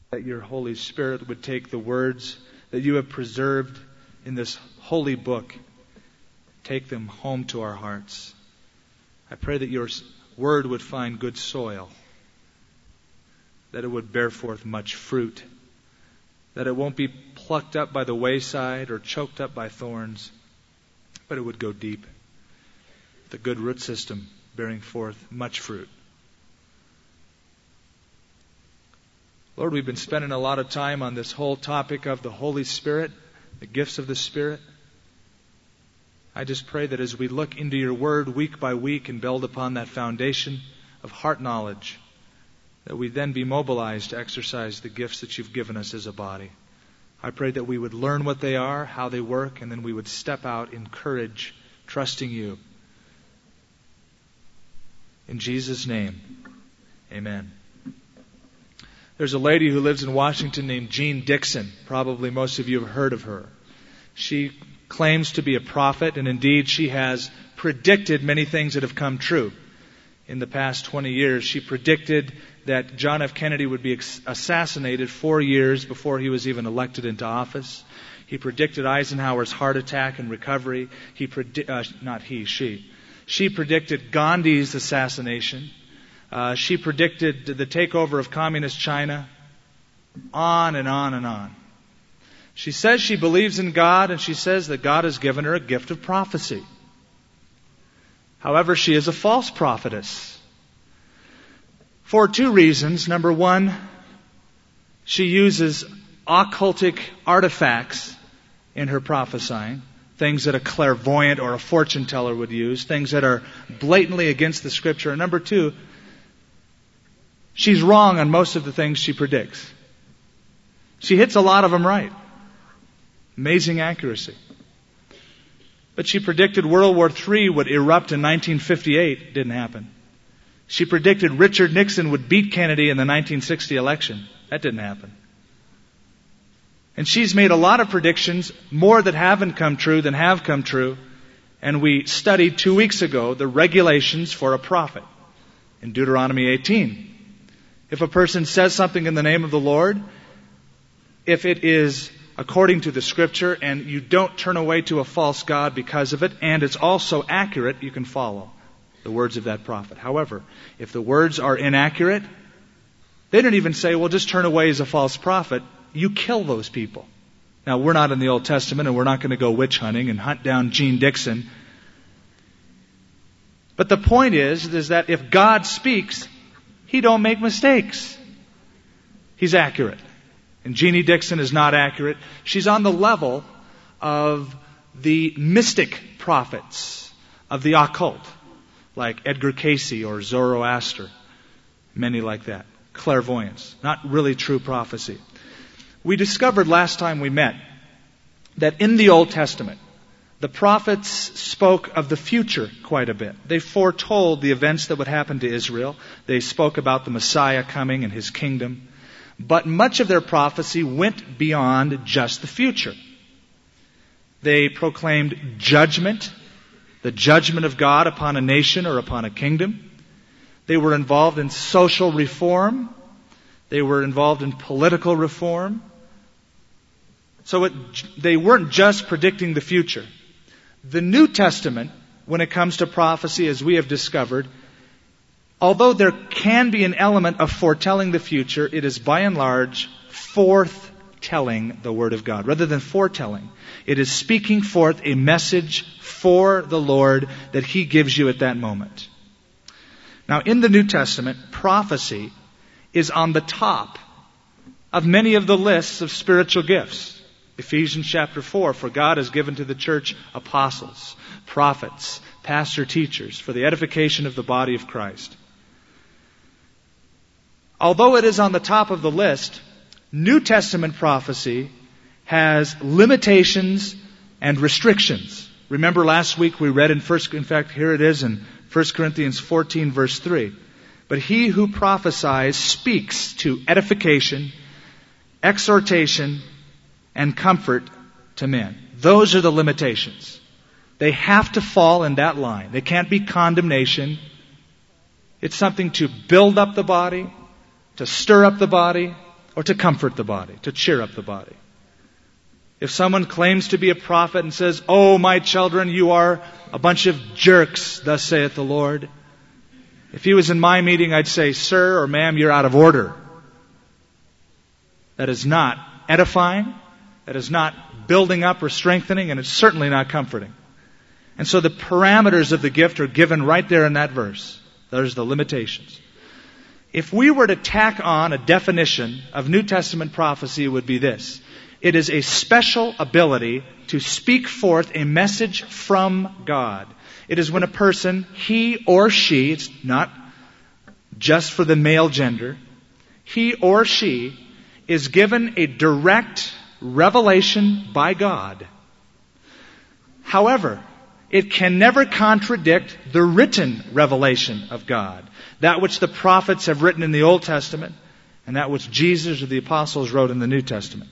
that your Holy Spirit would take the words that you have preserved in this holy book, take them home to our hearts. I pray that your word would find good soil, that it would bear forth much fruit, that it won't be plucked up by the wayside or choked up by thorns, but it would go deep, the good root system bearing forth much fruit. Lord, we've been spending a lot of time on this whole topic of the Holy Spirit, the gifts of the Spirit. I just pray that as we look into your word week by week and build upon that foundation of heart knowledge, that we then be mobilized to exercise the gifts that you've given us as a body. I pray that we would learn what they are, how they work, and then we would step out in courage, trusting you. In Jesus' name, amen. There's a lady who lives in Washington named Jean Dixon. Probably most of you have heard of her. She claims to be a prophet, and indeed she has predicted many things that have come true. In the past 20 years, she predicted that John F. Kennedy would be assassinated 4 years before he was even elected into office. He predicted Eisenhower's heart attack and recovery. She predicted Gandhi's assassination. She predicted the takeover of communist China. On and on and on. She says she believes in God, and she says that God has given her a gift of prophecy. However, she is a false prophetess. For two reasons. Number one, she uses occultic artifacts in her prophesying. Things that a clairvoyant or a fortune teller would use. Things that are blatantly against the Scripture. And number two, she's wrong on most of the things she predicts. She hits a lot of them right. Amazing accuracy. But she predicted World War III would erupt in 1958. Didn't happen. She predicted Richard Nixon would beat Kennedy in the 1960 election. That didn't happen. And she's made a lot of predictions, more that haven't come true than have come true. And we studied 2 weeks ago the regulations for a prophet in Deuteronomy 18. If a person says something in the name of the Lord, if it is according to the Scripture and you don't turn away to a false god because of it, and it's also accurate, you can follow the words of that prophet. However, if the words are inaccurate, they don't even say, well, just turn away as a false prophet. You kill those people. Now, we're not in the Old Testament, and we're not going to go witch hunting and hunt down Jean Dixon. But the point is that if God speaks, He don't make mistakes. He's accurate. And Jeannie Dixon is not accurate. She's on the level of the mystic prophets of the occult, like Edgar Cayce or Zoroaster, many like that. Clairvoyance, not really true prophecy. We discovered last time we met that in the Old Testament, the prophets spoke of the future quite a bit. They foretold the events that would happen to Israel. They spoke about the Messiah coming and His kingdom. But much of their prophecy went beyond just the future. They proclaimed judgment, the judgment of God upon a nation or upon a kingdom. They were involved in social reform. They were involved in political reform. So they weren't just predicting the future. The New Testament, when it comes to prophecy, as we have discovered, although there can be an element of foretelling the future, it is by and large forthtelling the Word of God. Rather than foretelling, it is speaking forth a message for the Lord that He gives you at that moment. Now, in the New Testament, prophecy is on the top of many of the lists of spiritual gifts. Ephesians chapter 4, for God has given to the church apostles, prophets, pastor teachers, for the edification of the body of Christ. Although it is on the top of the list, New Testament prophecy has limitations and restrictions. Remember last week we read in 1 Corinthians 14 verse 3. But he who prophesies speaks to edification, exhortation, and comfort to men. Those are the limitations. They have to fall in that line. They can't be condemnation. It's something to build up the body, to stir up the body, or to comfort the body, to cheer up the body. If someone claims to be a prophet and says, "Oh, my children, you are a bunch of jerks, thus saith the Lord," if he was in my meeting, I'd say, "Sir or ma'am, you're out of order." That is not edifying, that is not building up or strengthening, and it's certainly not comforting. And so the parameters of the gift are given right there in that verse. There's the limitations. If we were to tack on a definition of New Testament prophecy, it would be this. It is a special ability to speak forth a message from God. It is when a person, he or she, it's not just for the male gender, he or she is given a direct revelation by God. However, it can never contradict the written revelation of God, that which the prophets have written in the Old Testament and that which Jesus or the apostles wrote in the New Testament.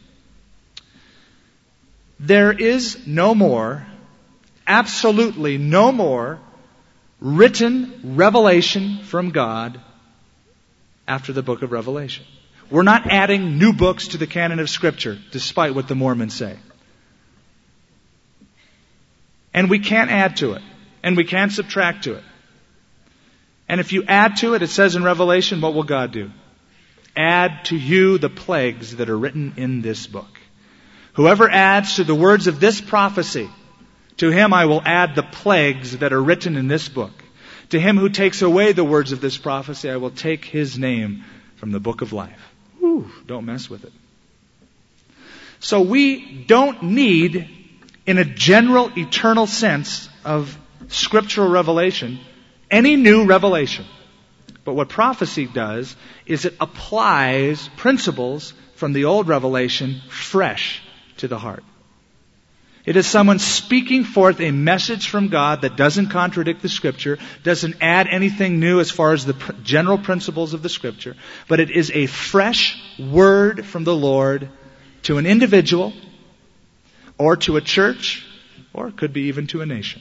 There is no more, absolutely no more, written revelation from God after the book of Revelation. We're not adding new books to the canon of Scripture, despite what the Mormons say. And we can't add to it. And we can't subtract to it. And if you add to it, it says in Revelation, what will God do? Add to you the plagues that are written in this book. Whoever adds to the words of this prophecy, to him I will add the plagues that are written in this book. To him who takes away the words of this prophecy, I will take his name from the book of life. Whew, don't mess with it. So we don't need, in a general eternal sense of scriptural revelation, any new revelation. But what prophecy does is it applies principles from the old revelation fresh to the heart. It is someone speaking forth a message from God that doesn't contradict the Scripture, doesn't add anything new as far as the general principles of the Scripture, but it is a fresh word from the Lord to an individual, or to a church, or it could be even to a nation.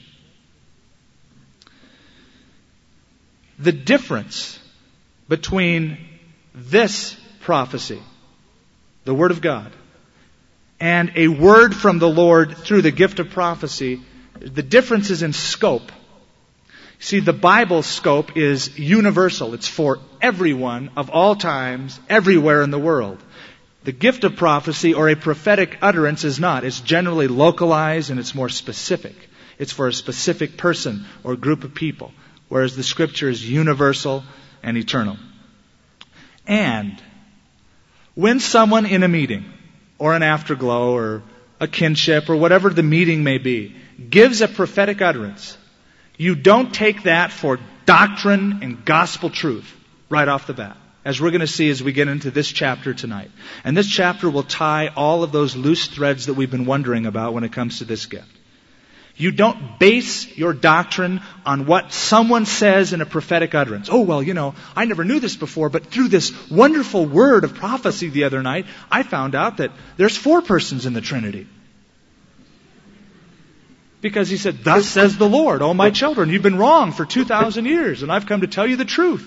The difference between this prophecy, the Word of God, and a word from the Lord through the gift of prophecy, the difference is in scope. See, the Bible's scope is universal. It's for everyone of all times, everywhere in the world. The gift of prophecy or a prophetic utterance is not. It's generally localized and it's more specific. It's for a specific person or group of people, whereas the Scripture is universal and eternal. And when someone in a meeting, or an afterglow, or a kinship, or whatever the meeting may be, gives a prophetic utterance, you don't take that for doctrine and gospel truth right off the bat, as we're going to see as we get into this chapter tonight. And this chapter will tie all of those loose threads that we've been wondering about when it comes to this gift. You don't base your doctrine on what someone says in a prophetic utterance. Oh, well, I never knew this before, but through this wonderful word of prophecy the other night, I found out that there's 4 persons in the Trinity. Because he said, "Thus says the Lord, oh my children, you've been wrong for 2,000 years, and I've come to tell you the truth."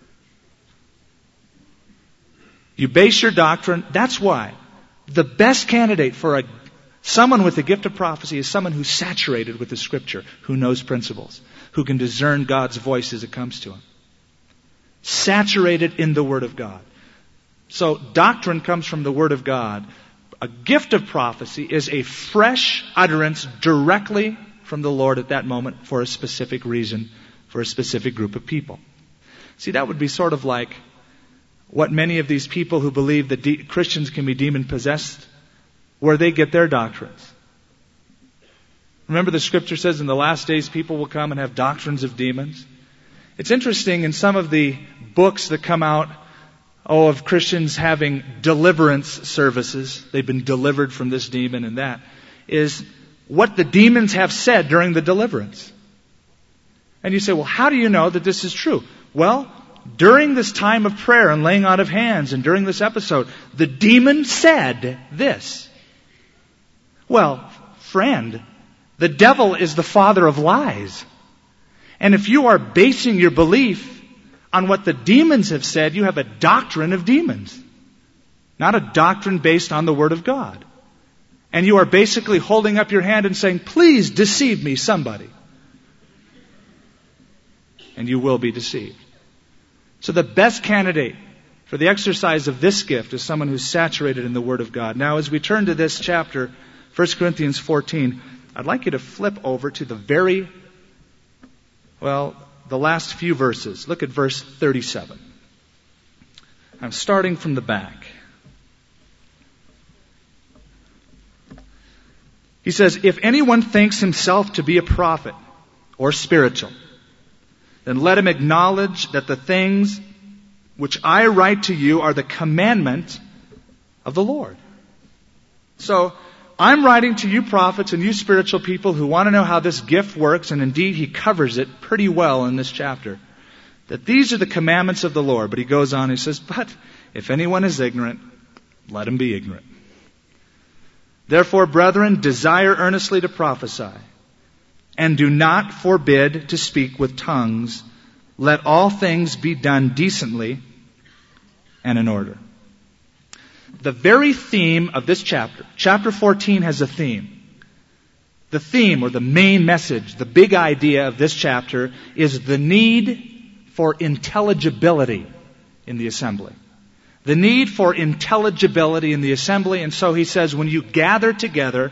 You base your doctrine. That's why the best candidate for someone with the gift of prophecy is someone who's saturated with the Scripture, who knows principles, who can discern God's voice as it comes to him. Saturated in the Word of God. So doctrine comes from the Word of God. A gift of prophecy is a fresh utterance directly from the Lord at that moment for a specific reason, for a specific group of people. See, that would be sort of like what many of these people who believe that Christians can be demon-possessed, where they get their doctrines. Remember the Scripture says in the last days people will come and have doctrines of demons. It's interesting in some of the books that come out, of Christians having deliverance services, they've been delivered from this demon and that, is what the demons have said during the deliverance. And you say, well, how do you know that this is true? Well, during this time of prayer and laying on of hands and during this episode, the demon said this. Well, friend, the devil is the father of lies. And if you are basing your belief on what the demons have said, you have a doctrine of demons. not a doctrine based on the Word of God. And you are basically holding up your hand and saying, please deceive me, somebody. And you will be deceived. So the best candidate for the exercise of this gift is someone who's saturated in the Word of God. Now, as we turn to this chapter, 1 Corinthians 14, I'd like you to flip over to the last few verses. Look at verse 37. I'm starting from the back. He says, if anyone thinks himself to be a prophet or spiritual, then let him acknowledge that the things which I write to you are the commandment of the Lord. So, I'm writing to you prophets and you spiritual people who want to know how this gift works, and indeed he covers it pretty well in this chapter. That these are the commandments of the Lord. But he goes on, he says, but if anyone is ignorant, let him be ignorant. Therefore, brethren, desire earnestly to prophesy, and do not forbid to speak with tongues. Let all things be done decently and in order. The very theme of this chapter 14 has a theme. The theme, or the main message, the big idea of this chapter is the need for intelligibility in the assembly. The need for intelligibility in the assembly. And so he says, when you gather together,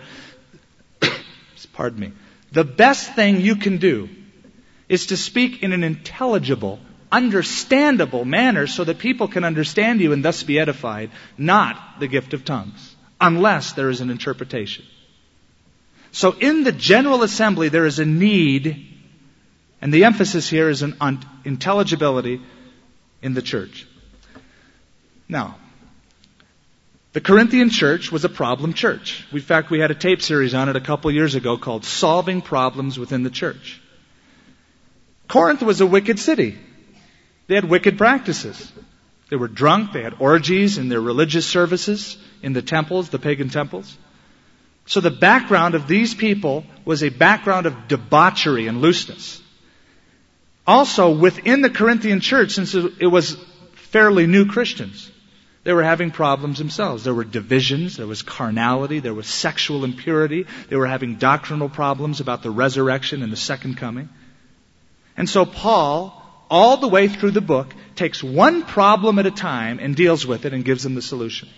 the best thing you can do is to speak in an intelligible, understandable manner so that people can understand you and thus be edified, not the gift of tongues, unless there is an interpretation. So in the general assembly, there is a need, and the emphasis here is on intelligibility in the church. Now, the Corinthian church was a problem church. In fact, we had a tape series on it a couple years ago called Solving Problems Within the Church. Corinth was a wicked city. They had wicked practices. They were drunk. They had orgies in their religious services in the temples, the pagan temples. So the background of these people was a background of debauchery and looseness. Also, within the Corinthian church, since it was fairly new Christians, they were having problems themselves. There were divisions, there was carnality, there was sexual impurity. They were having doctrinal problems about the resurrection and the second coming. And so Paul, all the way through the book, takes one problem at a time and deals with it and gives them the solution.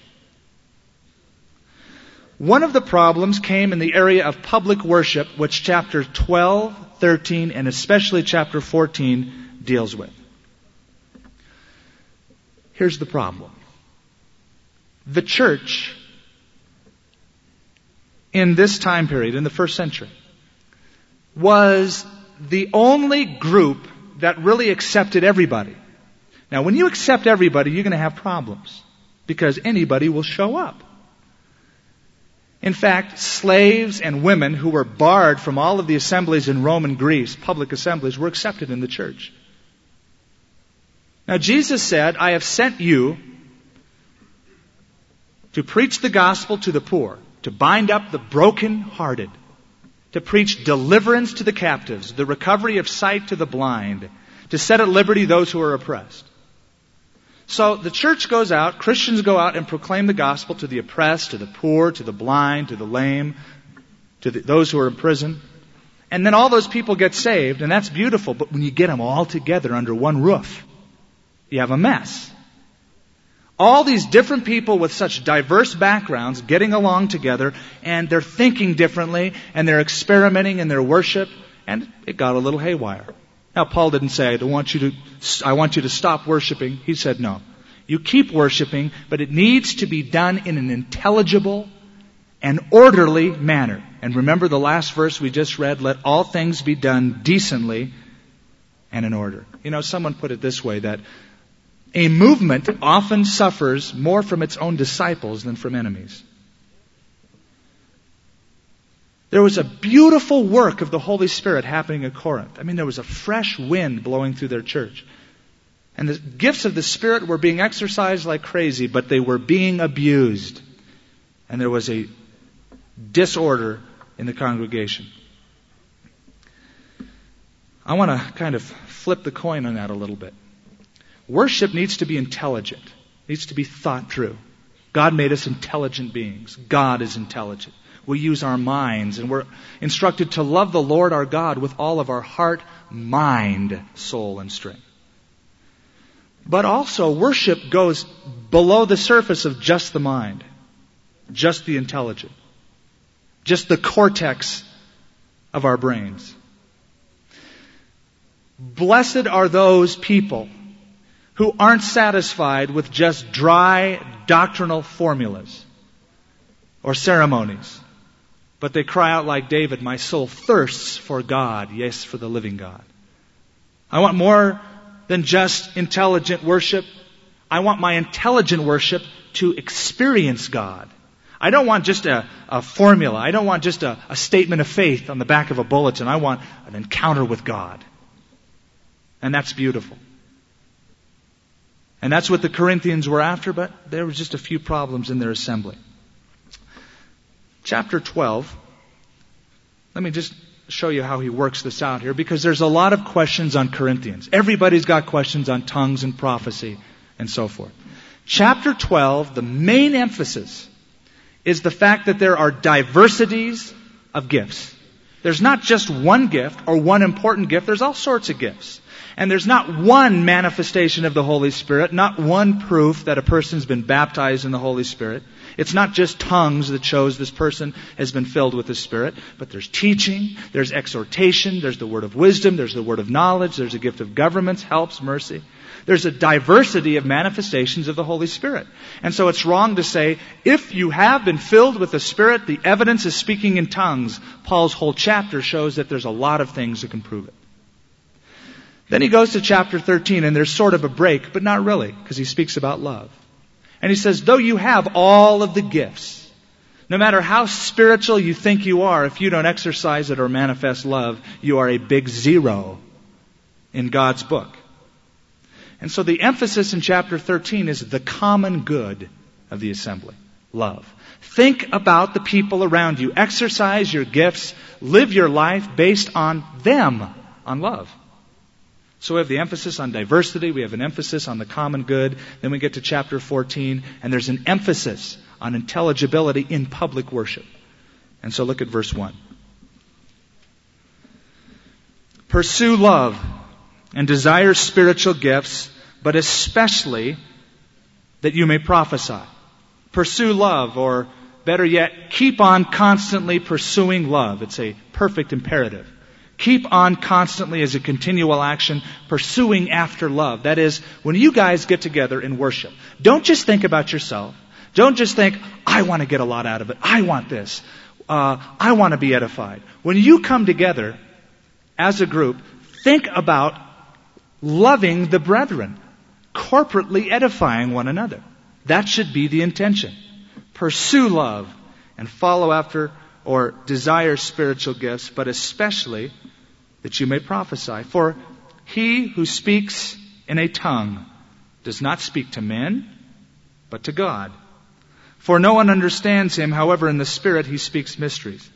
One of the problems came in the area of public worship, which chapter 12, 13, and especially chapter 14 deals with. Here's the problem. The church in this time period, in the first century, was the only group that really accepted everybody. Now, when you accept everybody, you're going to have problems because anybody will show up. In fact, slaves and women who were barred from all of the assemblies in Rome and Greece, public assemblies, were accepted in the church. Now, Jesus said, I have sent you to preach the gospel to the poor, to bind up the brokenhearted, to preach deliverance to the captives, the recovery of sight to the blind, to set at liberty those who are oppressed. So the church goes out, Christians go out and proclaim the gospel to the oppressed, to the poor, to the blind, to the lame, to those who are in prison. And then all those people get saved, and that's beautiful. But when you get them all together under one roof, you have a mess. All these different people with such diverse backgrounds getting along together, and they're thinking differently, and they're experimenting in their worship, and it got a little haywire. Now, Paul didn't say, I want you to stop worshiping. He said, no. You keep worshiping, but it needs to be done in an intelligible and orderly manner. And remember the last verse we just read, let all things be done decently and in order. You know, someone put it this way, that a movement often suffers more from its own disciples than from enemies. There was a beautiful work of the Holy Spirit happening at Corinth. I mean, there was a fresh wind blowing through their church. And the gifts of the Spirit were being exercised like crazy, but they were being abused. And there was a disorder in the congregation. I want to kind of flip the coin on that a little bit. Worship needs to be intelligent, needs to be thought through. God made us intelligent beings. God is intelligent. We use our minds, and we're instructed to love the Lord our God with all of our heart, mind, soul, and strength. But also, worship goes below the surface of just the mind, just the intelligent, just the cortex of our brains. Blessed are those people who aren't satisfied with just dry doctrinal formulas or ceremonies, but they cry out like David, "My soul thirsts for God, yes, for the living God." I want more than just intelligent worship. I want my intelligent worship to experience God. I don't want just a formula. I don't want just a statement of faith on the back of a bulletin. I want an encounter with God. And that's beautiful. And that's what the Corinthians were after, but there was just a few problems in their assembly. Chapter 12. Let me just show you how he works this out here, because there's a lot of questions on Corinthians. Everybody's got questions on tongues and prophecy and so forth. Chapter 12, the main emphasis is the fact that there are diversities of gifts. There's not just one gift or one important gift. There's all sorts of gifts. And there's not one manifestation of the Holy Spirit, not one proof that a person's been baptized in the Holy Spirit. It's not just tongues that shows this person has been filled with the Spirit, but there's teaching, there's exhortation, there's the word of wisdom, there's the word of knowledge, there's a gift of governments, helps, mercy. There's a diversity of manifestations of the Holy Spirit. And so it's wrong to say, if you have been filled with the Spirit, the evidence is speaking in tongues. Paul's whole chapter shows that there's a lot of things that can prove it. Then he goes to chapter 13, and there's sort of a break, but not really, because he speaks about love. And he says, though you have all of the gifts, no matter how spiritual you think you are, if you don't exercise it or manifest love, you are a big zero in God's book. And so the emphasis in chapter 13 is the common good of the assembly. Love. Think about the people around you. Exercise your gifts. Live your life based on them, on love. So we have the emphasis on diversity. We have an emphasis on the common good. Then we get to chapter 14, and there's an emphasis on intelligibility in public worship. And so look at verse 1. Pursue love and desire spiritual gifts, but especially that you may prophesy. Pursue love, or better yet, keep on constantly pursuing love. It's a perfect imperative. Keep on constantly as a continual action, pursuing after love. That is, when you guys get together in worship, don't just think about yourself. Don't just think, I want to get a lot out of it. I want this. I want to be edified. When you come together as a group, think about loving the brethren, corporately edifying one another. That should be the intention. Pursue love and follow after or desire spiritual gifts, but especially that you may prophesy. For he who speaks in a tongue does not speak to men, but to God. For no one understands him, however in the Spirit he speaks mysteries.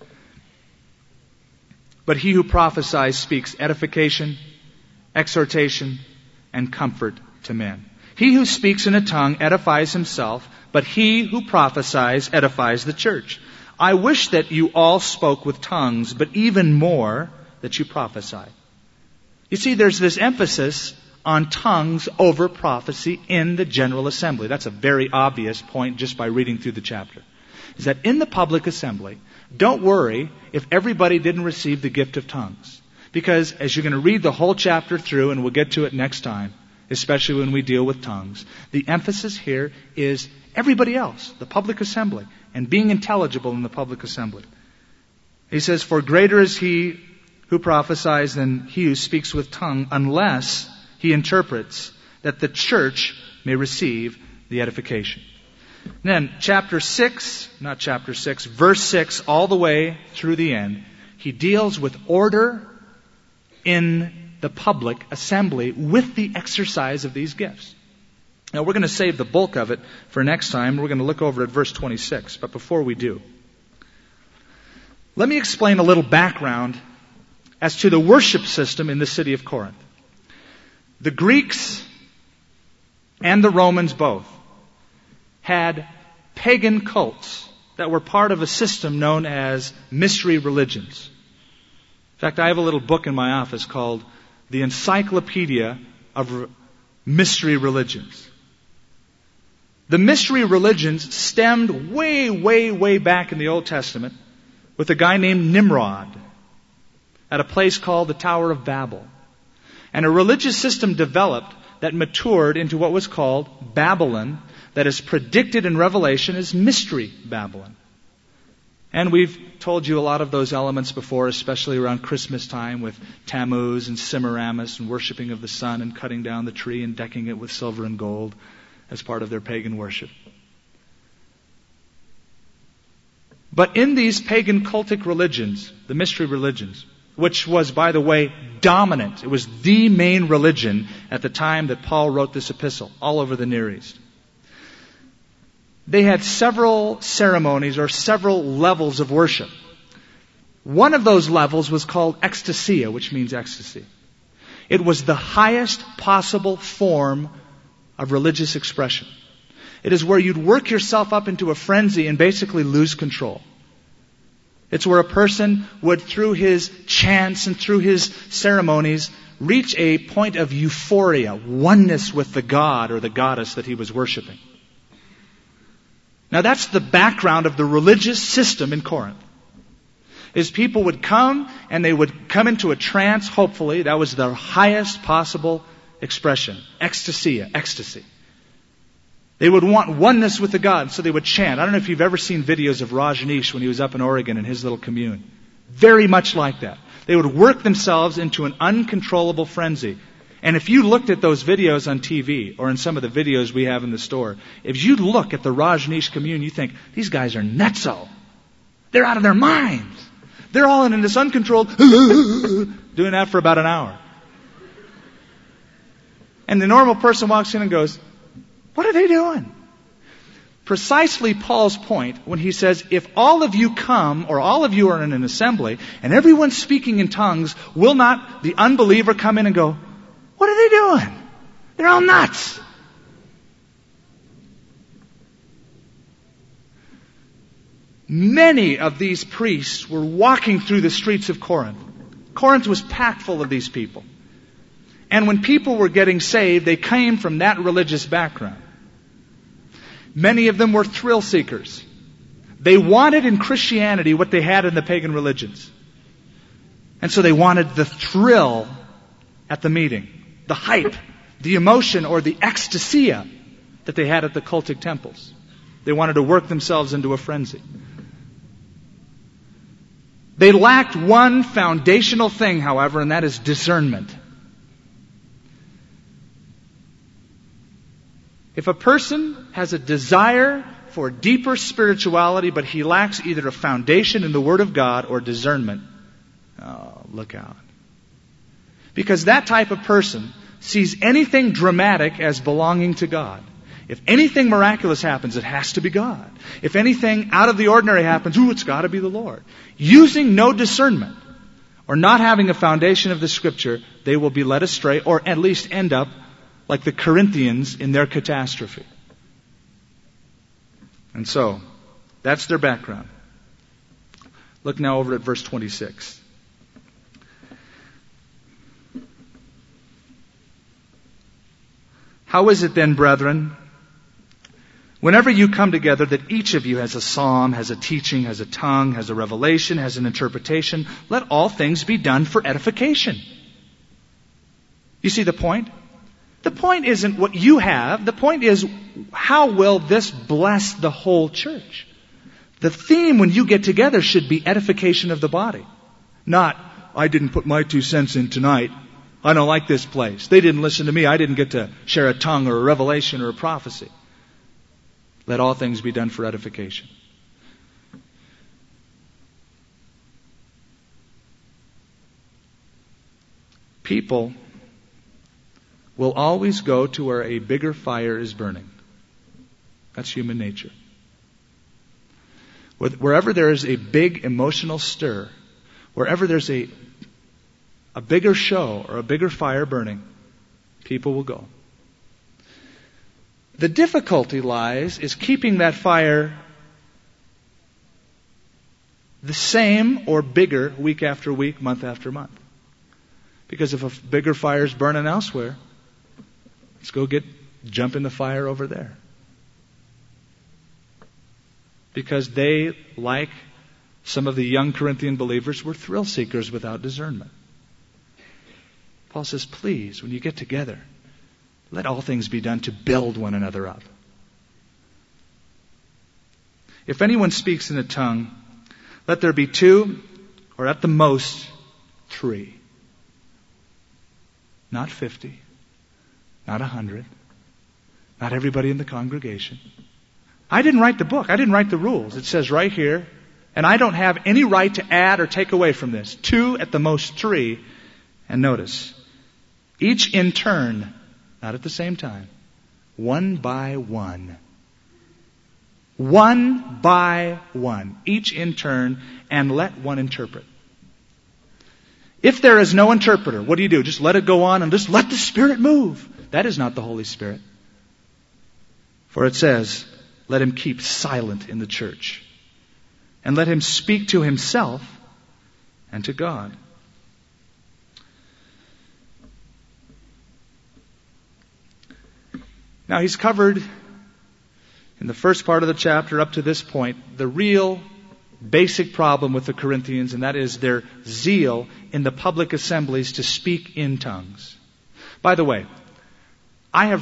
But he who prophesies speaks edification, exhortation, and comfort to men. He who speaks in a tongue edifies himself, but he who prophesies edifies the church. I wish that you all spoke with tongues, but even more that you prophesy. You see, there's this emphasis on tongues over prophecy in the General Assembly. That's a very obvious point just by reading through the chapter. Is that in the public assembly, don't worry if everybody didn't receive the gift of tongues. Because as you're going to read the whole chapter through, and we'll get to it next time, especially when we deal with tongues, the emphasis here is everybody else, the public assembly, and being intelligible in the public assembly. He says, for greater is he who prophesies than he who speaks with tongue, unless he interprets, that the church may receive the edification. And then verse 6, all the way through the end, he deals with order in the public assembly with the exercise of these gifts. Now we're going to save the bulk of it for next time. We're going to look over at verse 26. But before we do, let me explain a little background as to the worship system in the city of Corinth. The Greeks and the Romans both had pagan cults that were part of a system known as mystery religions. In fact, I have a little book in my office called The Encyclopedia of Mystery Religions. The mystery religions stemmed way, way, way back in the Old Testament with a guy named Nimrod at a place called the Tower of Babel. And a religious system developed that matured into what was called Babylon, that is predicted in Revelation as Mystery Babylon. And we've told you a lot of those elements before, especially around Christmas time with Tammuz and Semiramis and worshiping of the sun and cutting down the tree and decking it with silver and gold as part of their pagan worship. But in these pagan cultic religions, the mystery religions, which was, by the way, dominant, it was the main religion at the time that Paul wrote this epistle, all over the Near East. They had several ceremonies or several levels of worship. One of those levels was called ecstasia, which means ecstasy. It was the highest possible form of religious expression. It is where you'd work yourself up into a frenzy and basically lose control. It's where a person would, through his chants and through his ceremonies, reach a point of euphoria, oneness with the god or the goddess that he was worshiping. Now that's the background of the religious system in Corinth. Is people would come and they would come into a trance, hopefully. That was their highest possible expression. Ecstasy. They would want oneness with the God, so they would chant. I don't know if you've ever seen videos of Rajneesh when he was up in Oregon in his little commune. Very much like that. They would work themselves into an uncontrollable frenzy. And if you looked at those videos on TV, or in some of the videos we have in the store, if you look at the Rajneesh commune, you think, these guys are nutso. They're out of their minds. They're all in this uncontrolled, doing that for about an hour. And the normal person walks in and goes, what are they doing? Precisely Paul's point when he says, if all of you come, or all of you are in an assembly, and everyone's speaking in tongues, will not the unbeliever come in and go, what are they doing? They're all nuts. Many of these priests were walking through the streets of Corinth. Corinth was packed full of these people. And when people were getting saved, they came from that religious background. Many of them were thrill seekers. They wanted in Christianity what they had in the pagan religions. And so they wanted the thrill at the meeting, the hype, the emotion, or the ecstasia that they had at the cultic temples. They wanted to work themselves into a frenzy. They lacked one foundational thing, however, and that is discernment. If a person has a desire for deeper spirituality, but he lacks either a foundation in the Word of God or discernment, look out. Because that type of person sees anything dramatic as belonging to God. If anything miraculous happens, it has to be God. If anything out of the ordinary happens, it's got to be the Lord. Using no discernment or not having a foundation of the Scripture, they will be led astray or at least end up like the Corinthians in their catastrophe. And so, that's their background. Look now over at verse 26. How is it then, brethren, whenever you come together, that each of you has a psalm, has a teaching, has a tongue, has a revelation, has an interpretation? Let all things be done for edification. You see the point? The point isn't what you have. The point is, how will this bless the whole church? The theme when you get together should be edification of the body. Not, I didn't put my 2 cents in tonight. I don't like this place. They didn't listen to me. I didn't get to share a tongue or a revelation or a prophecy. Let all things be done for edification. People will always go to where a bigger fire is burning. That's human nature. Wherever there is a big emotional stir, wherever there's a bigger show or a bigger fire burning, people will go. The difficulty lies is keeping that fire the same or bigger week after week, month after month. Because if a bigger fire is burning elsewhere, let's go jump in the fire over there. Because they, like some of the young Corinthian believers, were thrill seekers without discernment. Paul says, please, when you get together, let all things be done to build one another up. If anyone speaks in a tongue, let there be 2, or at the most 3. Not 50, not 100, not everybody in the congregation. I didn't write the book. I didn't write the rules. It says right here, and I don't have any right to add or take away from this. 2, at the most 3. And notice, each in turn, not at the same time. One by one. One by one. Each in turn, and let one interpret. If there is no interpreter, what do? Just let it go on and just let the Spirit move. That is not the Holy Spirit. For it says, let him keep silent in the church. And let him speak to himself and to God. Now he's covered in the first part of the chapter up to this point the real basic problem with the Corinthians, and that is their zeal in the public assemblies to speak in tongues. By the way, I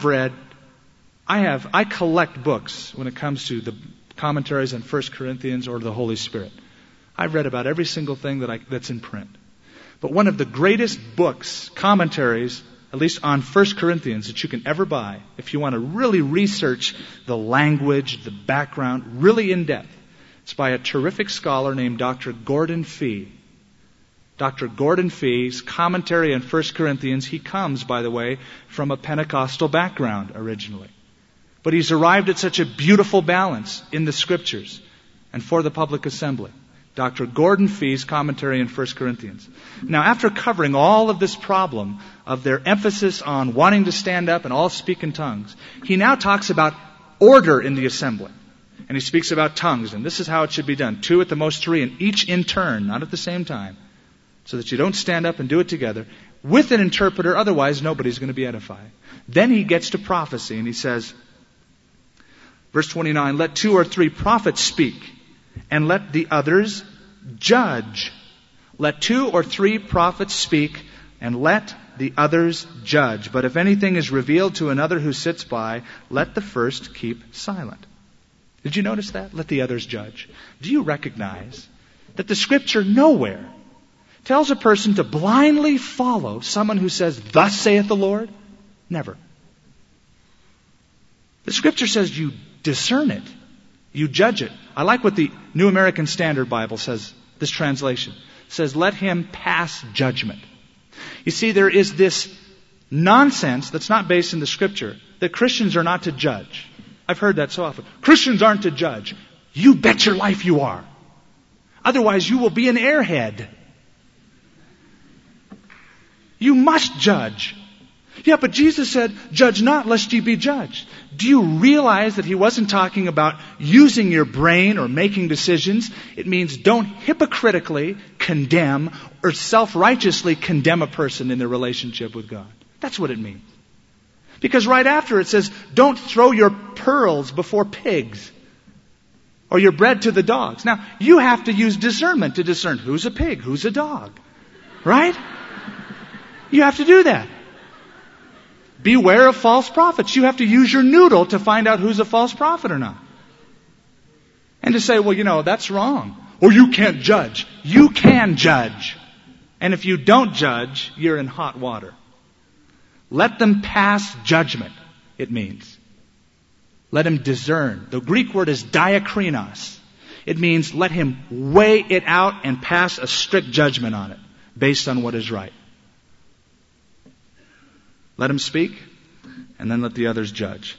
collect books when it comes to the commentaries on 1 Corinthians or the Holy Spirit. I've read about every single thing that's in print. But one of the greatest books, commentaries, at least on 1 Corinthians, that you can ever buy, if you want to really research the language, the background, really in depth, it's by a terrific scholar named Dr. Gordon Fee. Dr. Gordon Fee's commentary on 1 Corinthians, he comes, by the way, from a Pentecostal background originally. But he's arrived at such a beautiful balance in the Scriptures and for the public assembly. Dr. Gordon Fee's commentary in 1 Corinthians. Now, after covering all of this problem of their emphasis on wanting to stand up and all speak in tongues, he now talks about order in the assembly. And he speaks about tongues, and this is how it should be done. 2 at the most 3, and each in turn, not at the same time. So that you don't stand up and do it together with an interpreter, otherwise nobody's going to be edified. Then he gets to prophecy, and he says, verse 29, let 2 or 3 prophets speak, and let the others judge. Let 2 or 3 prophets speak, and let the others judge. But if anything is revealed to another who sits by, let the first keep silent. Did you notice that? Let the others judge. Do you recognize that the Scripture nowhere tells a person to blindly follow someone who says, thus saith the Lord? Never. The Scripture says you discern it. You judge it. I like what the New American Standard Bible says, this translation. It says, let him pass judgment. You see, there is this nonsense that's not based in the Scripture that Christians are not to judge. I've heard that so often. Christians aren't to judge. You bet your life you are. Otherwise you will be an airhead. You must judge. Yeah, but Jesus said, judge not lest ye be judged. Do you realize that he wasn't talking about using your brain or making decisions? It means don't hypocritically condemn or self-righteously condemn a person in their relationship with God. That's what it means. Because right after it says, don't throw your pearls before pigs or your bread to the dogs. Now, you have to use discernment to discern who's a pig, who's a dog. Right? You have to do that. Beware of false prophets. You have to use your noodle to find out who's a false prophet or not. And to say, well, that's wrong. Or you can't judge. You can judge. And if you don't judge, you're in hot water. Let them pass judgment, it means. Let him discern. The Greek word is diakrinos. It means let him weigh it out and pass a strict judgment on it based on what is right. Let him speak, and then let the others judge.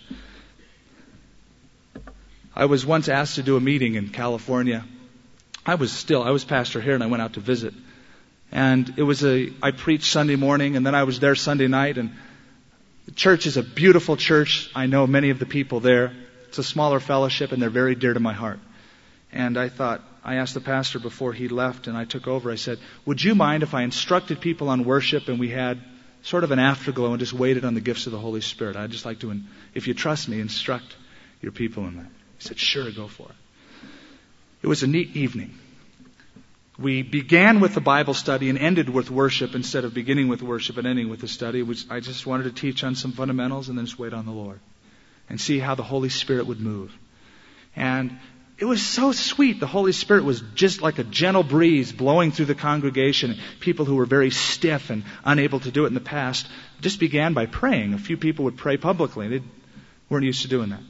I was once asked to do a meeting in California. I was pastor here, and I went out to visit. And I preached Sunday morning, and then I was there Sunday night, and The church is a beautiful church. I know many of the people there. It's a smaller fellowship, and they're very dear to my heart. And I asked the pastor before he left and I took over, I said, would you mind if I instructed people on worship and we had sort of an afterglow and just waited on the gifts of the Holy Spirit? I'd just like to, if you trust me, instruct your people in that. He said, sure, go for it. It was a neat evening. We began with the Bible study and ended with worship instead of beginning with worship and ending with the study. I just wanted to teach on some fundamentals and then just wait on the Lord and see how the Holy Spirit would move. And it was so sweet. The Holy Spirit was just like a gentle breeze blowing through the congregation. People who were very stiff and unable to do it in the past just began by praying. A few people would pray publicly. They weren't used to doing that.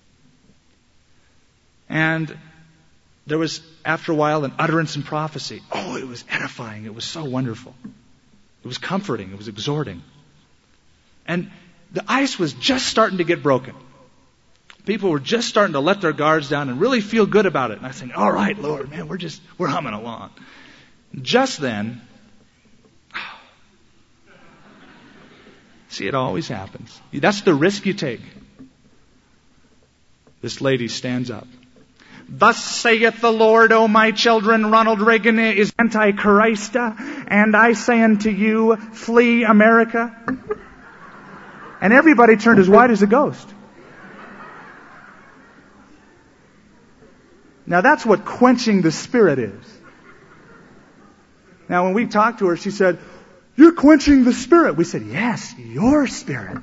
And there was, after a while, an utterance in prophecy. Oh, it was edifying. It was so wonderful. It was comforting. It was exhorting. And the ice was just starting to get broken. People were just starting to let their guards down and really feel good about it. And I was thinking, all right, Lord, man, we're humming along. Just then, see, it always happens. That's the risk you take. This lady stands up. Thus saith the Lord, O my children, Ronald Reagan is Antichrist, and I say unto you, flee America. And everybody turned as white as a ghost. Now that's what quenching the Spirit is. Now when we talked to her, she said, you're quenching the Spirit. We said, yes, your Spirit.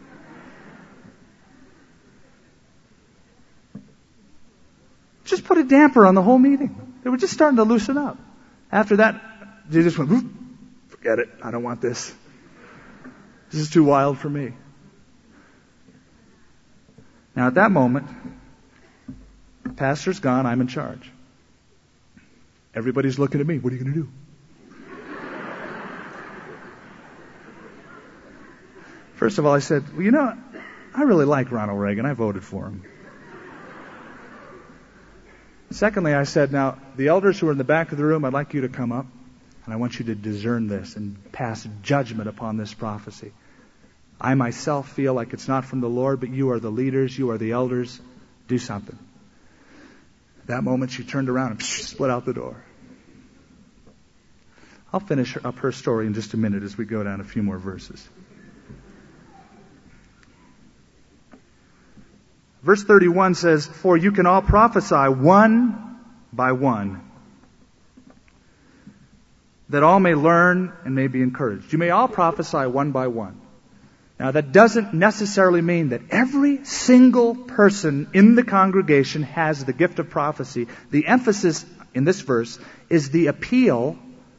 Just put a damper on the whole meeting. They were just starting to loosen up. After that, they just went, forget it. I don't want this. This is too wild for me. Now at that moment, the pastor's gone, I'm in charge. Everybody's looking at me. What are you going to do? First of all, I said, well, I really like Ronald Reagan. I voted for him. Secondly, I said, now, the elders who are in the back of the room, I'd like you to come up, and I want you to discern this and pass judgment upon this prophecy. I myself feel like it's not from the Lord, but you are the leaders, you are the elders. Do something. At that moment, she turned around and split out the door. I'll finish up her story in just a minute as we go down a few more verses. Verse 31 says, for you can all prophesy one by one, that all may learn and may be encouraged. You may all prophesy one by one. Now that doesn't necessarily mean that every single person in the congregation has the gift of prophecy. The emphasis in this verse is the appeal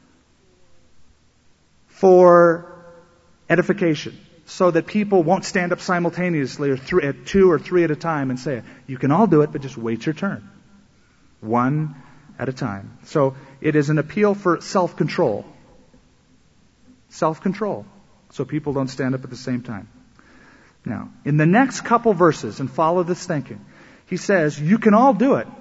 for edification, so that people won't stand up simultaneously or two or three at a time and say, you can all do it, but just wait your turn. One at a time. So it is an appeal for self-control. Self-control. So people don't stand up at the same time. Now, in the next couple verses, and follow this thinking, he says, you can all do it.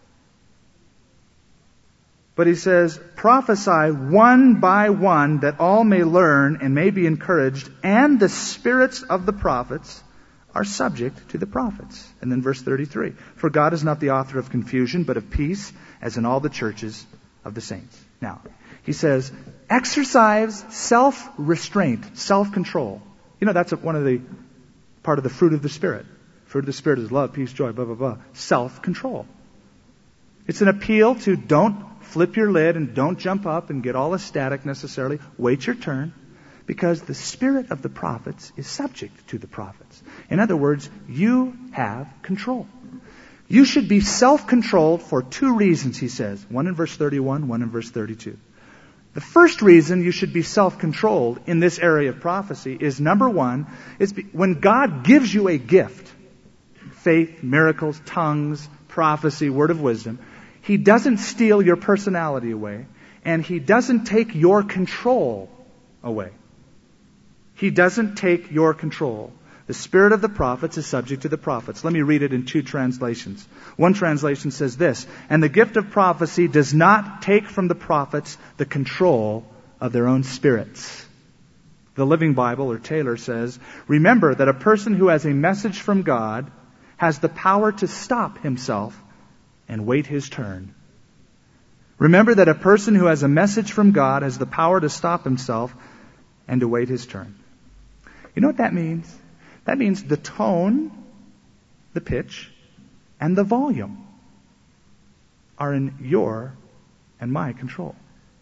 But he says, prophesy one by one, that all may learn and may be encouraged, and the spirits of the prophets are subject to the prophets. And then verse 33, for God is not the author of confusion, but of peace, as in all the churches of the saints. Now, he says, exercise self-restraint, self-control. That's one of the part of the fruit of the Spirit. Fruit of the Spirit is love, peace, joy, blah, blah, blah. Self-control. It's an appeal to don't flip your lid and don't jump up and get all ecstatic necessarily. Wait your turn, because the spirit of the prophets is subject to the prophets. In other words, you have control. You should be self-controlled for two reasons, he says. One in verse 31, one in verse 32. The first reason you should be self-controlled in this area of prophecy is, number one, is when God gives you a gift, faith, miracles, tongues, prophecy, word of wisdom, He doesn't steal your personality away, and He doesn't take your control away. He doesn't take your control. The spirit of the prophets is subject to the prophets. Let me read it in two translations. One translation says this, and the gift of prophecy does not take from the prophets the control of their own spirits. The Living Bible, or Taylor, says, remember that a person who has a message from God has the power to stop himself and wait his turn. Remember that a person who has a message from God has the power to stop himself and to wait his turn. You know what that means? That means the tone, the pitch, and the volume are in your and my control.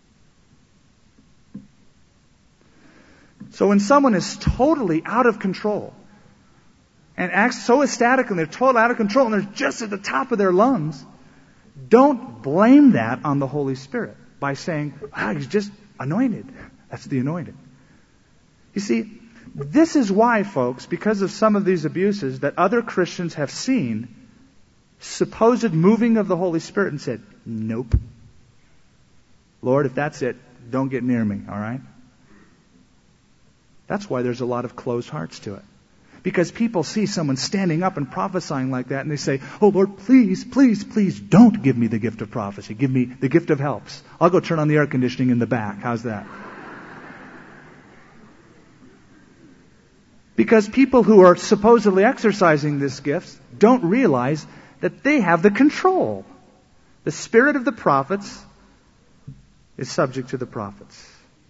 So when someone is totally out of control and acts so ecstatic and they're totally out of control and they're just at the top of their lungs, don't blame that on the Holy Spirit by saying, he's just anointed. That's the anointed. You see, this is why, folks, because of some of these abuses, that other Christians have seen supposed moving of the Holy Spirit and said, nope. Lord, if that's it, don't get near me, all right? That's why there's a lot of closed hearts to it. Because people see someone standing up and prophesying like that and they say, oh Lord, please, please, please don't give me the gift of prophecy. Give me the gift of helps. I'll go turn on the air conditioning in the back. How's that? Because people who are supposedly exercising this gift don't realize that they have the control. The spirit of the prophets is subject to the prophets.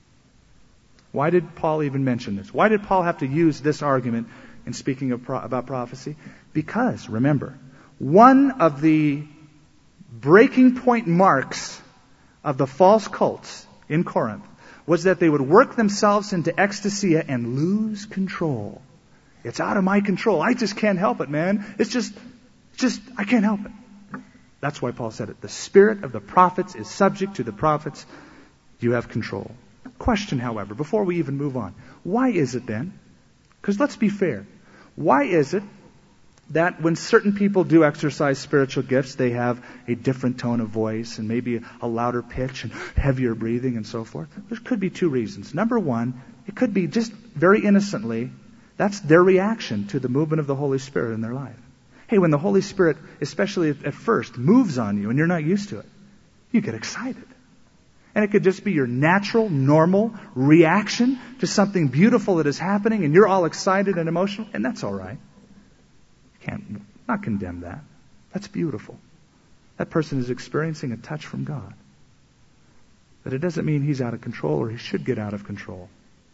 Why did Paul even mention this? Why did Paul have to use this argument in speaking about prophecy? Because, remember, one of the breaking point marks of the false cults in Corinth was that they would work themselves into ecstasy and lose control. It's out of my control. I just can't help it, man. It's just, I can't help it. That's why Paul said it. The spirit of the prophets is subject to the prophets. You have control. Question, however, before we even move on. Why is it then? Because let's be fair. Why is it that when certain people do exercise spiritual gifts, they have a different tone of voice and maybe a louder pitch and heavier breathing and so forth? There could be two reasons. Number one, it could be just very innocently, that's their reaction to the movement of the Holy Spirit in their life. Hey, when the Holy Spirit, especially at first, moves on you and you're not used to it, you get excited. And it could just be your natural, normal reaction to something beautiful that is happening and you're all excited and emotional, and that's all right. You can't not condemn that. That's beautiful. That person is experiencing a touch from God. But it doesn't mean he's out of control or he should get out of control.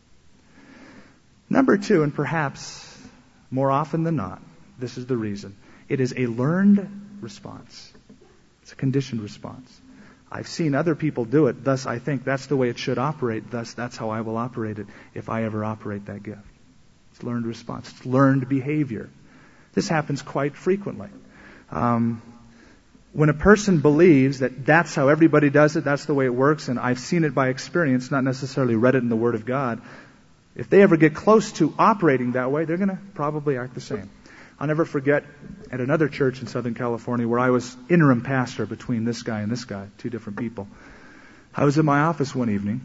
Number two, and perhaps more often than not, this is the reason. It is a learned response. It's a conditioned response. I've seen other people do it, thus I think that's the way it should operate, thus that's how I will operate it if I ever operate that gift. It's learned response. It's learned behavior. This happens quite frequently. When a person believes that that's how everybody does it, that's the way it works, and I've seen it by experience, not necessarily read it in the Word of God, if they ever get close to operating that way, they're going to probably act the same. I'll never forget at another church in Southern California where I was interim pastor between this guy and this guy, two different people. I was in my office one evening,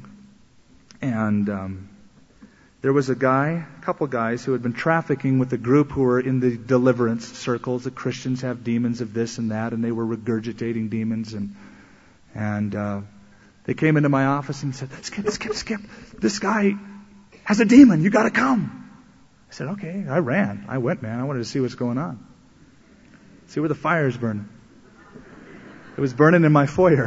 and there was a couple guys who had been trafficking with a group who were in the deliverance circles. The Christians have demons of this and that, and they were regurgitating demons. And they came into my office and said, Skip, this guy has a demon. You got to come. I said, okay. I ran. I went, man. I wanted to see what's going on. See where the fire's burning. It was burning in my foyer.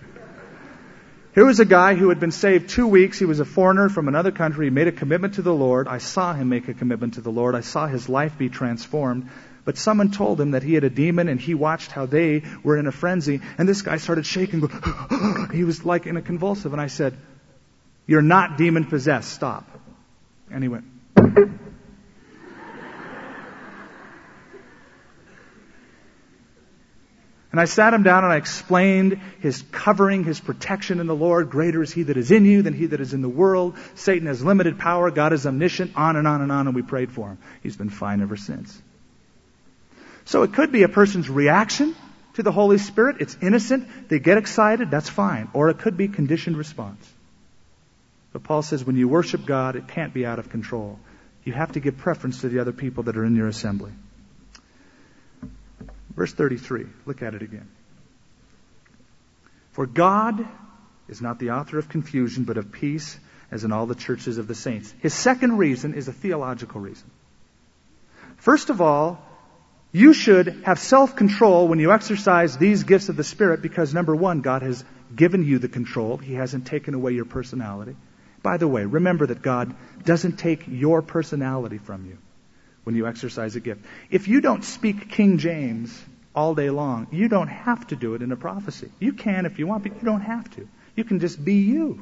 Here was a guy who had been saved 2 weeks. He was a foreigner from another country. He made a commitment to the Lord. I saw him make a commitment to the Lord. I saw his life be transformed. But someone told him that he had a demon, and he watched how they were in a frenzy. And this guy started shaking. He was like in a convulsive. And I said, you're not demon-possessed. Stop. And he went. And I sat him down and I explained his covering, his protection in the Lord. Greater is He that is in you than he that is in the world. Satan has limited power. God is omniscient. On and on and on. And we prayed for him. He's been fine ever since. So it could be a person's reaction to the Holy Spirit. It's innocent. They get excited. That's fine. Or it could be conditioned response. But Paul says when you worship God, it can't be out of control. You have to give preference to the other people that are in your assembly. Verse 33, look at it again. For God is not the author of confusion, but of peace, as in all the churches of the saints. His second reason is a theological reason. First of all, you should have self-control when you exercise these gifts of the Spirit because, number one, God has given you the control. He hasn't taken away your personality. By the way, remember that God doesn't take your personality from you when you exercise a gift. If you don't speak King James all day long, you don't have to do it in a prophecy. You can if you want, but you don't have to. You can just be you.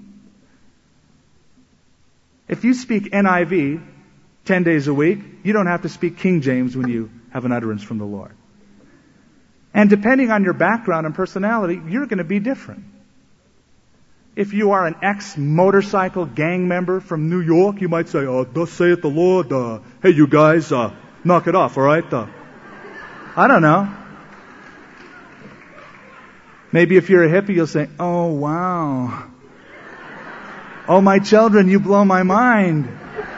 If you speak NIV 10 days a week, you don't have to speak King James when you have an utterance from the Lord. And depending on your background and personality, you're going to be different. If you are an ex-motorcycle gang member from New York, you might say, thus saith the Lord, hey you guys, knock it off, alright? I don't know. Maybe if you're a hippie, you'll say, oh wow. Oh my children, you blow my mind.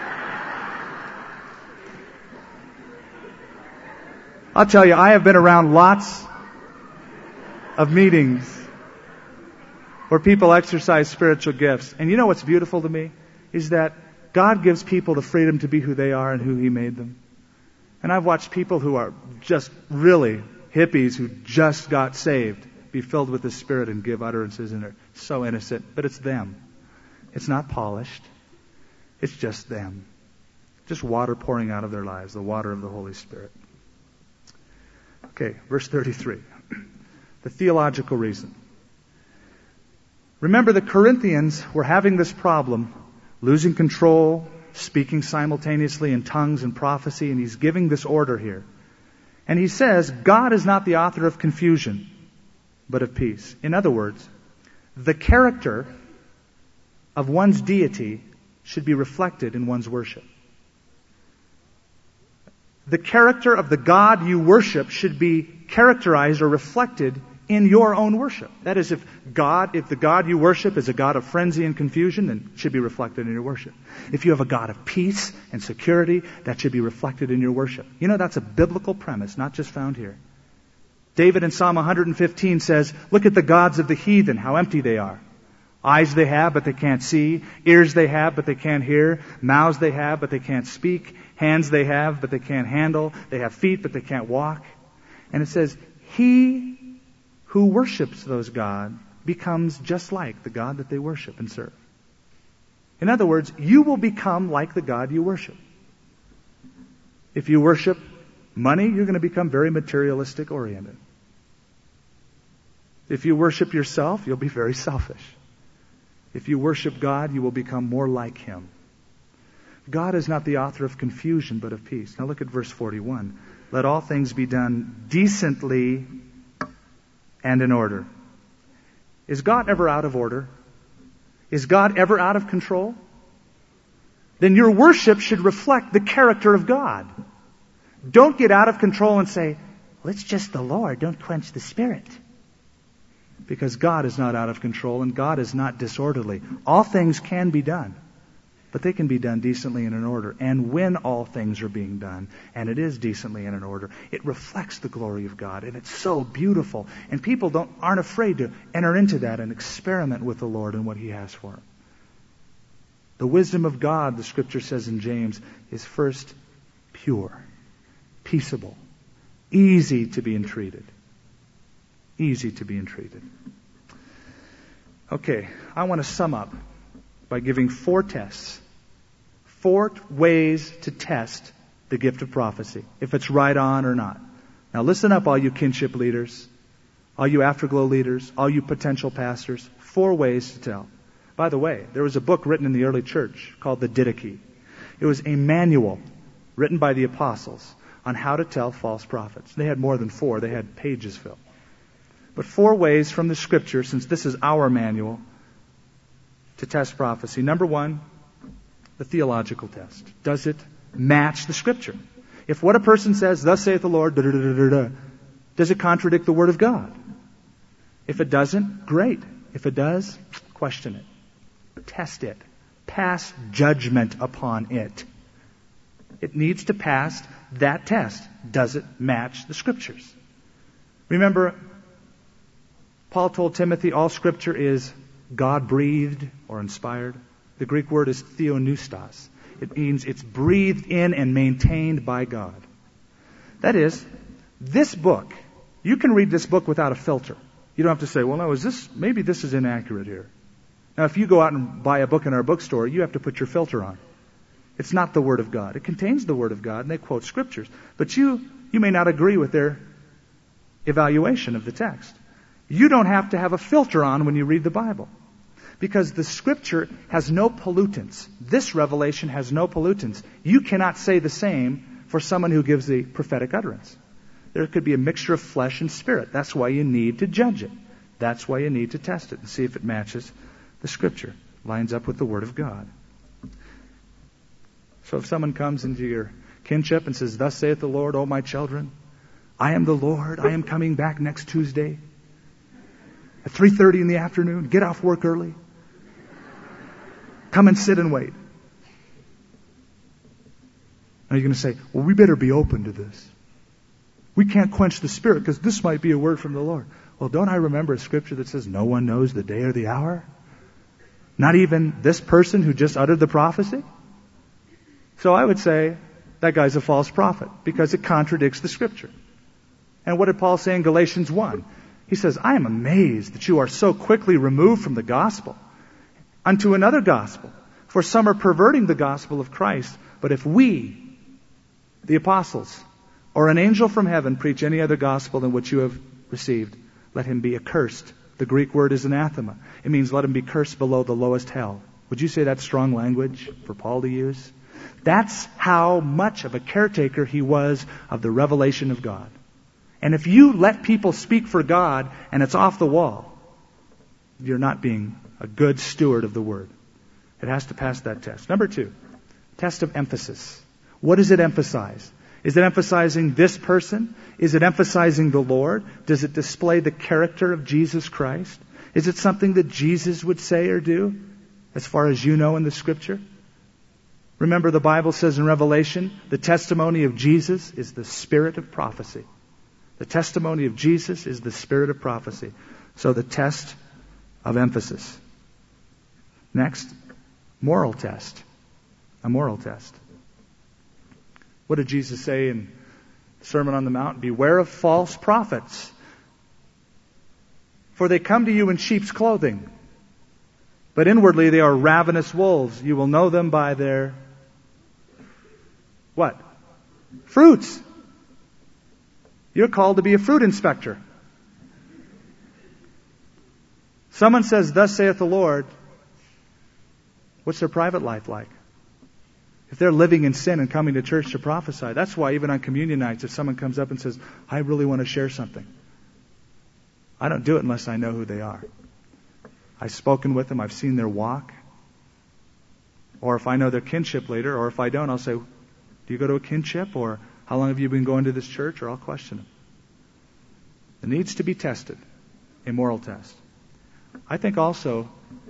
I'll tell you, I have been around lots of meetings where people exercise spiritual gifts. And you know what's beautiful to me? Is that God gives people the freedom to be who they are and who He made them. And I've watched people who are just really hippies who just got saved be filled with the Spirit and give utterances and are so innocent. But it's them. It's not polished. It's just them. Just water pouring out of their lives, the water of the Holy Spirit. Okay, verse 33. The theological reason. Remember, the Corinthians were having this problem, losing control, speaking simultaneously in tongues and prophecy, and he's giving this order here. And he says, God is not the author of confusion, but of peace. In other words, the character of one's deity should be reflected in one's worship. The character of the God you worship should be characterized or reflected in your own worship. That is, if the God you worship is a God of frenzy and confusion, then it should be reflected in your worship. If you have a God of peace and security, that should be reflected in your worship. You know, that's a biblical premise, not just found here. David in Psalm 115 says, look at the gods of the heathen, how empty they are. Eyes they have, but they can't see. Ears they have, but they can't hear. Mouths they have, but they can't speak. Hands they have, but they can't handle. They have feet, but they can't walk. And it says, he who worships those gods becomes just like the God that they worship and serve. In other words, you will become like the God you worship. If you worship money, you're going to become very materialistic oriented. If you worship yourself, you'll be very selfish. If you worship God, you will become more like Him. God is not the author of confusion, but of peace. Now look at verse 41. Let all things be done decently and in order. Is God ever out of order? Is God ever out of control? Then your worship should reflect the character of God. Don't get out of control and say, well, it's just the Lord. Don't quench the Spirit. Because God is not out of control and God is not disorderly. All things can be done, but they can be done decently and in order. And when all things are being done, and it is decently and in order, it reflects the glory of God, and it's so beautiful. And people aren't afraid to enter into that and experiment with the Lord and what He has for them. The wisdom of God, the Scripture says in James, is first pure, peaceable, easy to be entreated. Easy to be entreated. Okay, I want to sum up by giving 4 tests. 4 ways to test the gift of prophecy, if it's right on or not. Now listen up, all you kinship leaders, all you Afterglow leaders, all you potential pastors. 4 ways to tell. By the way, there was a book written in the early church called the Didache. It was a manual written by the apostles on how to tell false prophets. They had more than 4. They had pages filled. But 4 ways from the Scripture, since this is our manual, to test prophecy. Number 1, the theological test. Does it match the Scripture? If what a person says, thus saith the Lord, does it contradict the Word of God? If it doesn't, great. If it does, question it. Test it. Pass judgment upon it. It needs to pass that test. Does it match the Scriptures? Remember, Paul told Timothy all Scripture is God-breathed or inspired. The Greek word is theonoustos. It means it's breathed in and maintained by God. That is, this book, you can read this book without a filter. You don't have to say, well, no, maybe this is inaccurate here. Now, if you go out and buy a book in our bookstore, you have to put your filter on. It's not the Word of God. It contains the Word of God, and they quote Scriptures. But you may not agree with their evaluation of the text. You don't have to have a filter on when you read the Bible. Because the Scripture has no pollutants. This revelation has no pollutants. You cannot say the same for someone who gives the prophetic utterance. There could be a mixture of flesh and spirit. That's why you need to judge it. That's why you need to test it and see if it matches the Scripture, lines up with the Word of God. So if someone comes into your kinship and says, "Thus saith the Lord, O my children, I am the Lord. I am coming back next Tuesday at 3:30 in the afternoon. Get off work early. Come and sit and wait." Now you're going to say, "Well, we better be open to this. We can't quench the Spirit because this might be a word from the Lord." Well, don't I remember a scripture that says no one knows the day or the hour? Not even this person who just uttered the prophecy? So I would say that guy's a false prophet because it contradicts the Scripture. And what did Paul say in Galatians 1? He says, "I am amazed that you are so quickly removed from the gospel unto another gospel. For some are perverting the gospel of Christ. But if we, the apostles, or an angel from heaven preach any other gospel than what you have received, let him be accursed." The Greek word is anathema. It means let him be cursed below the lowest hell. Would you say that's strong language for Paul to use? That's how much of a caretaker he was of the revelation of God. And if you let people speak for God and it's off the wall, you're not being a good steward of the Word. It has to pass that test. Number 2, test of emphasis. What does it emphasize? Is it emphasizing this person? Is it emphasizing the Lord? Does it display the character of Jesus Christ? Is it something that Jesus would say or do, as far as you know in the Scripture? Remember, the Bible says in Revelation, the testimony of Jesus is the spirit of prophecy. The testimony of Jesus is the spirit of prophecy. So the test of emphasis. Next, moral test. A moral test. What did Jesus say in the Sermon on the Mount? "Beware of false prophets, for they come to you in sheep's clothing, but inwardly they are ravenous wolves. You will know them by their" what? Fruits. You're called to be a fruit inspector. Someone says, "Thus saith the Lord." What's their private life like? If they're living in sin and coming to church to prophesy, that's why even on communion nights, if someone comes up and says, "I really want to share something," I don't do it unless I know who they are. I've spoken with them, I've seen their walk. Or if I know their kinship leader, or if I don't, I'll say, "Do you go to a kinship?" Or "How long have you been going to this church?" Or I'll question them. It needs to be tested, a moral test. I think also,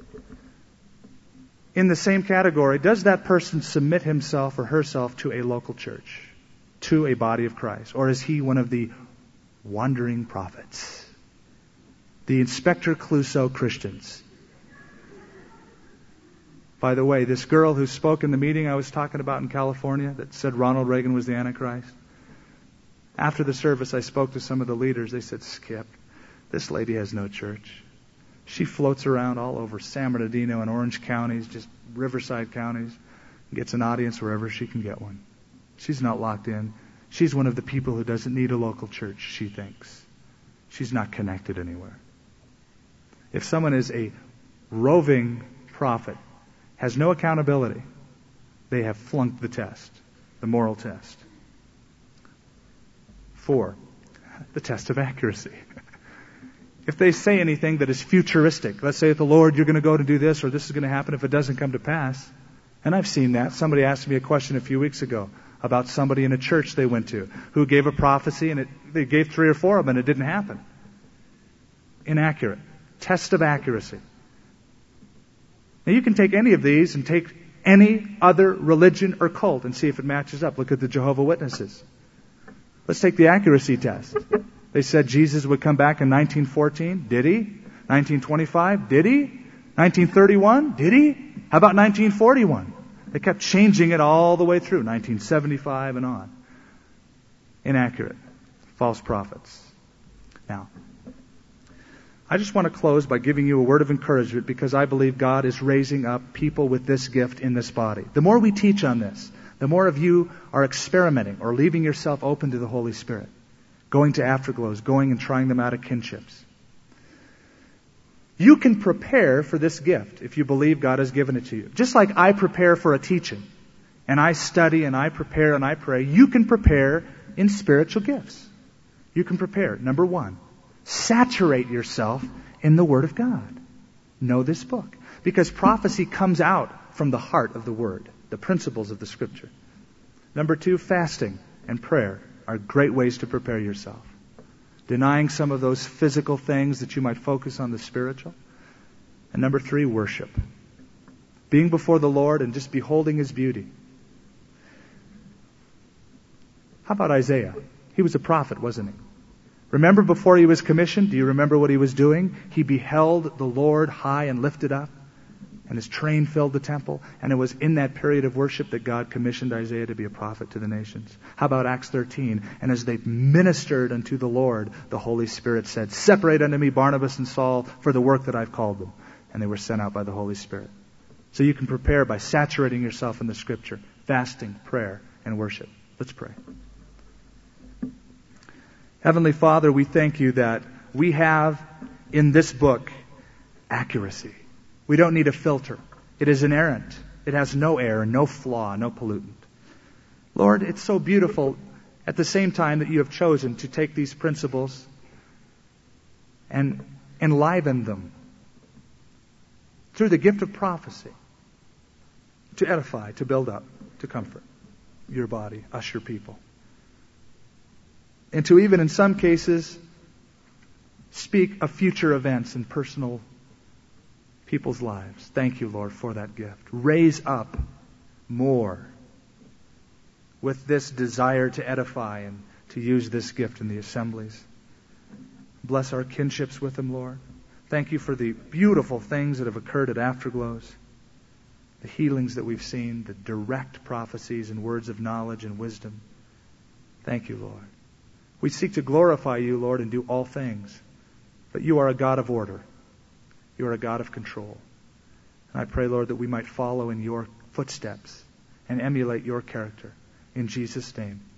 in the same category, does that person submit himself or herself to a local church, to a body of Christ? Or is he one of the wandering prophets, the Inspector Clouseau Christians? By the way, this girl who spoke in the meeting I was talking about in California that said Ronald Reagan was the Antichrist, after the service I spoke to some of the leaders. They said, "Skip, this lady has no church. She floats around all over San Bernardino and Orange counties, just Riverside counties, and gets an audience wherever she can get one. She's not locked in. She's one of the people who doesn't need a local church, she thinks. She's not connected anywhere." If someone is a roving prophet, has no accountability, they have flunked the test, the moral test. 4, the test of accuracy. If they say anything that is futuristic, let's say, "The Lord, you're going to go to do this," or "This is going to happen if it doesn't come to pass." And I've seen that. Somebody asked me a question a few weeks ago about somebody in a church they went to who gave a prophecy, and they gave 3 or 4 of them, and it didn't happen. Inaccurate. Test of accuracy. Now you can take any of these and take any other religion or cult and see if it matches up. Look at the Jehovah's Witnesses. Let's take the accuracy test. They said Jesus would come back in 1914. Did he? 1925. Did he? 1931. Did he? How How about 1941? They kept changing it all the way through, 1975 and on. Inaccurate. False prophets. Now, I just want to close by giving you a word of encouragement because I believe God is raising up people with this gift in this body. The more we teach on this, the more of you are experimenting or leaving yourself open to the Holy Spirit, going to afterglows, going and trying them out at kinships. You can prepare for this gift if you believe God has given it to you. Just like I prepare for a teaching, and I study and I prepare and I pray, you can prepare in spiritual gifts. You can prepare. Number one, saturate yourself in the Word of God. Know this book. Because prophecy comes out from the heart of the Word, the principles of the Scripture. Number two, fasting and prayer are great ways to prepare yourself. Denying some of those physical things that you might focus on the spiritual. And number three, worship. Being before the Lord and just beholding His beauty. How about Isaiah? He was a prophet, wasn't he? Remember before he was commissioned, do you remember what he was doing? He beheld the Lord high and lifted up, and his train filled the temple. And it was in that period of worship that God commissioned Isaiah to be a prophet to the nations. How about Acts 13? And as they ministered unto the Lord, the Holy Spirit said, "Separate unto me Barnabas and Saul for the work that I've called them." And they were sent out by the Holy Spirit. So you can prepare by saturating yourself in the Scripture, fasting, prayer, and worship. Let's pray. Heavenly Father, we thank you that we have in this book accuracy. We don't need a filter. It is inerrant. It has no error, no flaw, no pollutant. Lord, it's so beautiful at the same time that you have chosen to take these principles and enliven them through the gift of prophecy to edify, to build up, to comfort your body, us, your people. And to even in some cases speak of future events in personal people's lives. Thank you, Lord, for that gift. Raise up more with this desire to edify and to use this gift in the assemblies. Bless our kinships with them, Lord. Thank you for the beautiful things that have occurred at Afterglows, the healings that we've seen, the direct prophecies and words of knowledge and wisdom. Thank you, Lord. We seek to glorify you, Lord, and do all things. But you are a God of order. You are a God of control. And I pray, Lord, that we might follow in your footsteps and emulate your character. In Jesus' name.